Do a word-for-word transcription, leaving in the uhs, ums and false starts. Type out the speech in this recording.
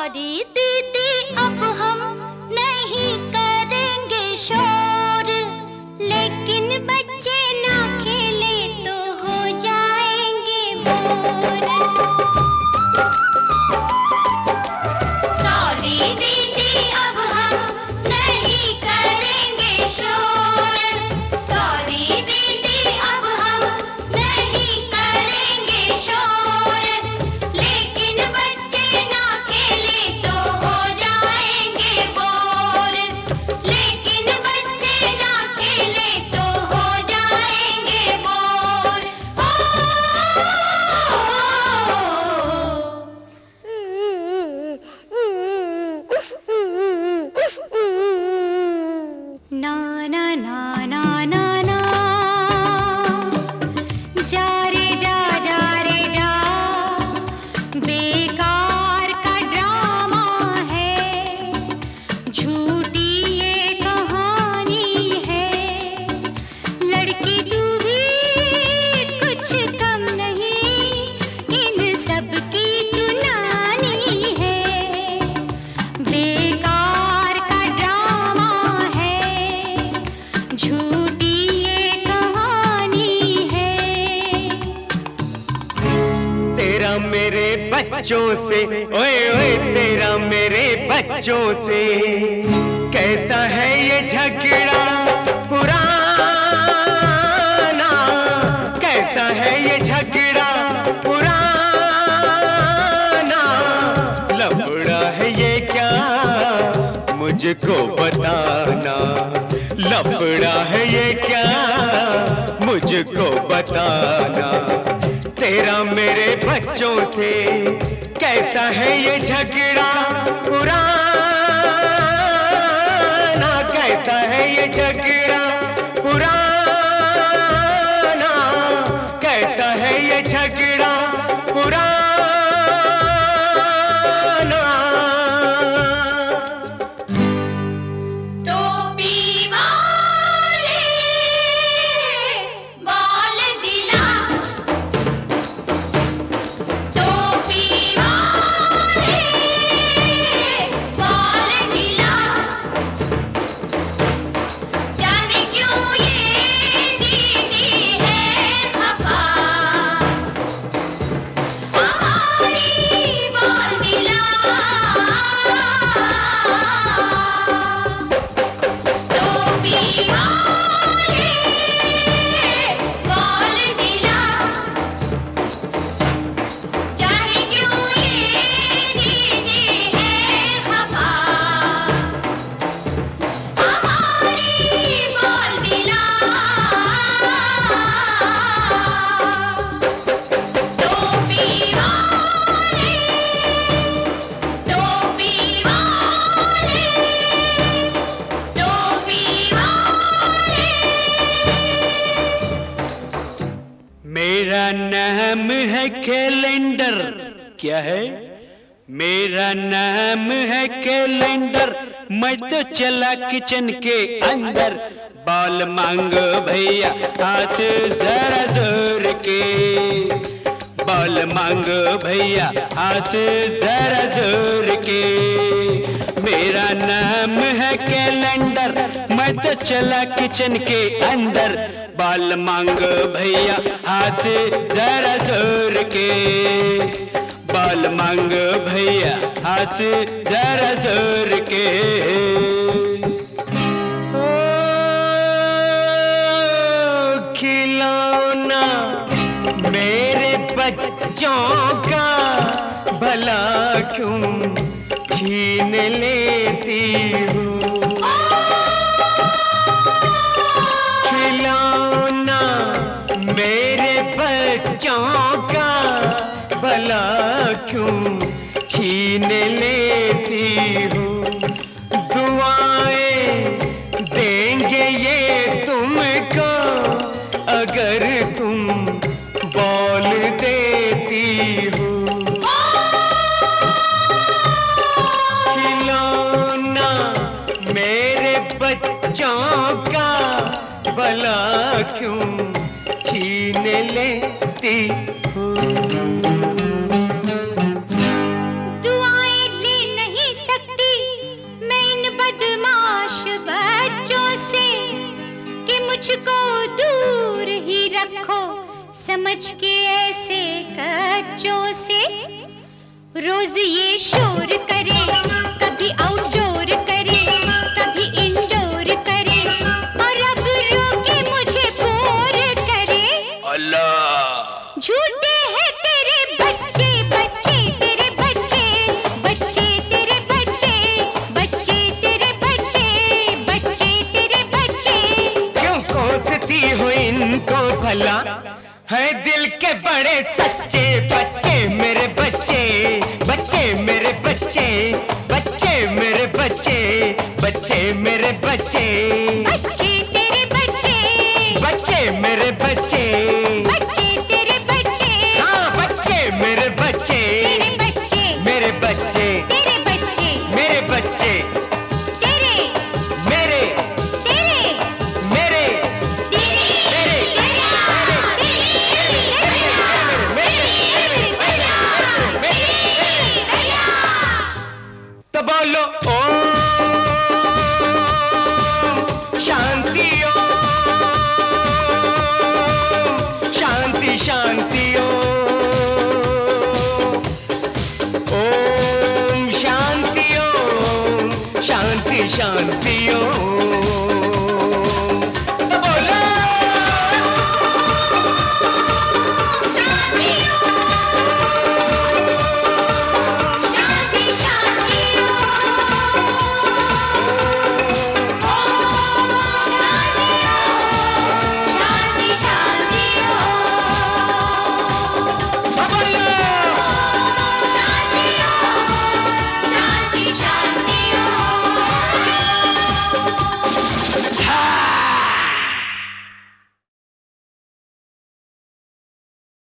Sorry दीदी अब हम नहीं करेंगे शोर, लेकिन बच्चे ना खेले तो हो जाएंगे बोर। सॉरी दीदी अब हम नहीं करेंगे शोर, सॉरी दीदी अब हम नहीं करेंगे शोर, लेकिन बच्चे ना खेले तो हो जाएंगे बोर, लेकिन बच्चे ना खेले तो हो जाएंगे बोर। ना ना ना ना ना ना, जा रे जा जा रे जा, बेकार का ड्रामा है, झूठी ये कहानी है, लड़की तू भी कुछ कम नहीं, इन सब की तू नानी है, बेकार का ड्रामा है, झूठी ये कहानी है। तेरा मेरे बच्चों से, ओए ओए तेरा मेरे बच्चों से कैसा है ये झगड़ा पुराना, कैसा है ये झगड़ा पुराना, लफड़ा है ये क्या मुझको बताना, लफड़ा है ये क्या मुझको बताना। तेरा मेरे बच्चों से कैसा है ये झगड़ा पुराना, कैसा है ये झगड़ा पुराना, कैसा है ये झगड़ा पुराना। टोपी वाले बाल दिला, टोपी वाले बाल दिला, जाने क्यों ये दीदी है खफा, हमारी बाल दिला। टोपी वाले बाल दिला, जाने क्यों ये दीदी है खफा, हमारी बाल दिला। टोपी वाले, टोपी वाले, टोपी वाले। मेरा नाम है कैलेंडर, क्या है? मेरा नाम है कैलेंडर, मैं तो चला किचन के अंदर, बाल मांगो भैया हाथ जरा जोर के, बाल मांगो भैया हाथ जरा जोर के। मेरा नाम है कैलेंडर, मैं तो चला किचन के अंदर, बाल मांगो भैया हाथ जरा जोर के, बाल मांगो भैया हाथ जरा जोर के। ओ खिलौना मेरे बच्चों का भला क्यों छीन लेती हूँ, खिलौना मेरे बच्चों का भला क्यों छीन लेती हूँ, दुआएं देंगे ये तुमको अगर तुम बोल देती हो, खिलौना मेरे बच्चों का भला क्यों छीन लेती हो। दुआएं लेने मुझको दूर ही रखो समझ के ऐसे कच्चों से। रोज ये शोर करे, कभी आउटडोर करे, कभी इंडोर करे, और अब रोके मुझे बोर करे। अल्लाह झूठे हैं तेरे बच्चे, बच्चे तेरे बच्चे, बच्चे तेरे बच्चे, बच्चे तेरे बच्चे, बच्चे तेरे बच्चे। क्यों कोसती हो इनको भला, है दिल के बड़े सच्चे बच्चे मेरे बच्चे, बच्चे मेरे बच्चे, बच्चे मेरे बच्चे, बच्चे मेरे बच्चे, बच्चे तेरे बच्चे, बच्चे मेरे बच्चे, बच्चे तेरे बच्चे, हाँ बच्चे मेरे बच्चे, तेरे बच्चे, मेरे बच्चे, तेरे बच्चे, मेरे बच्चे, तेरे, मेरे, तेरे, मेरे, तेरे, तो बोलो ओम शांति, ओम शांति शांति ओम, ओम शांति ओम, शांति शांति ओम।